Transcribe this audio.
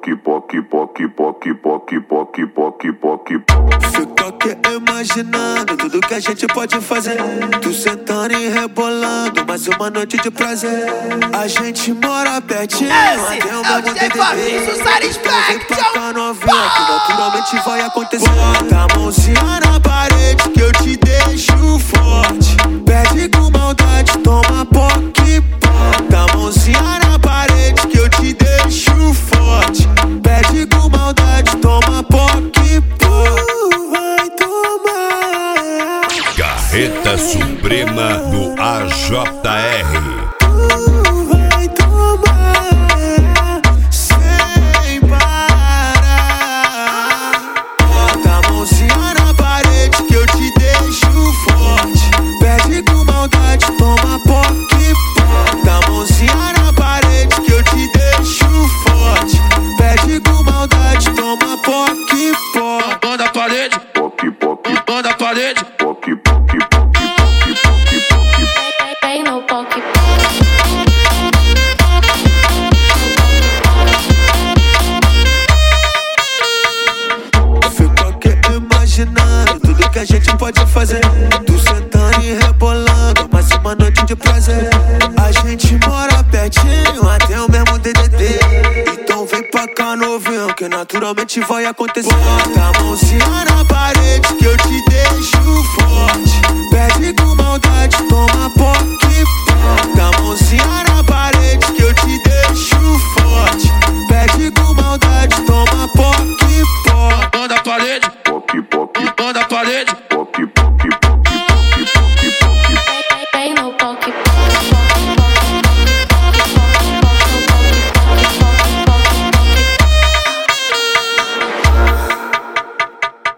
Fica aqui imaginando tudo que a gente pode fazer. Tu sentando e rebolando, mais uma noite de prazer. A gente mora pertinho, esse até o é o mesmo DJ Fabrício Satisfaction. pra novinha, que naturalmente vai acontecer. Bota a mãozinha na parede que eu te deixo forte. Pede com maldade, toma poque. Bota a mãozinha na parede que eu te deixo forte. Pede com maldade, toma poque. Vai tomar. Carreta Suprema do AJR. Vai tomar sem parar. Bota a mãozinha na parede que eu te deixo forte. Pede com maldade, toma poque. Bota a mãozinha na parede que eu te deixo forte. Pede com maldade, toma poque. Mão da parede, mão da parede. Bem no poque. Fico aqui imaginando tudo que a gente pode fazer. Tu sentando e rebolando, mais uma noite de prazer. A gente mora pertinho, até o mesmo DDD. Então vem pra cá novinho, que naturalmente vai acontecer. Bota a mãozinha na parede que eu te deixo forte. Pede com maldade, toma poque. Bota a mãozinha na